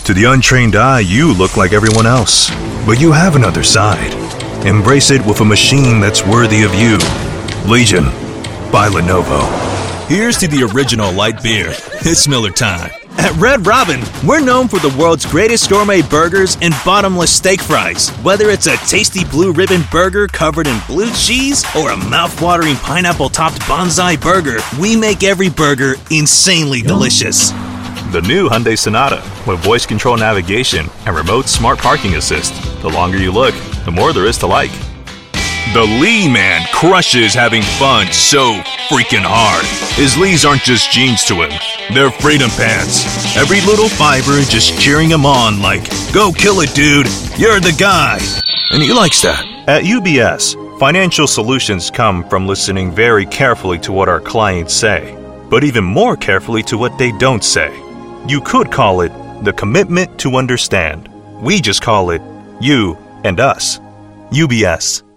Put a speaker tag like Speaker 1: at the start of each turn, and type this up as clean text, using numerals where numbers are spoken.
Speaker 1: To the untrained eye, you look like everyone else. But you have another side. Embrace it with a machine that's worthy of you. Legion by Lenovo.
Speaker 2: Here's to the original light beer. It's Miller time. At Red Robin, we're known for the world's greatest gourmet burgers and bottomless steak fries. Whether it's a tasty blue ribbon burger covered in blue cheese or a mouth-watering pineapple-topped bonsai burger, we make every burger insanely delicious.
Speaker 3: The new Hyundai Sonata with voice control navigation and remote smart parking assist. The longer you look, the more there is to like.
Speaker 1: The Lee man crushes having fun so freaking hard. His Lees aren't just jeans to him, they're freedom pants. Every little fiber just cheering him on like, go kill it, dude, you're the guy. And he likes that.
Speaker 3: At UBS, financial solutions come from listening very carefully to what our clients say, but even more carefully to what they don't say. You could call it the commitment to understand. We just call it you and us. UBS.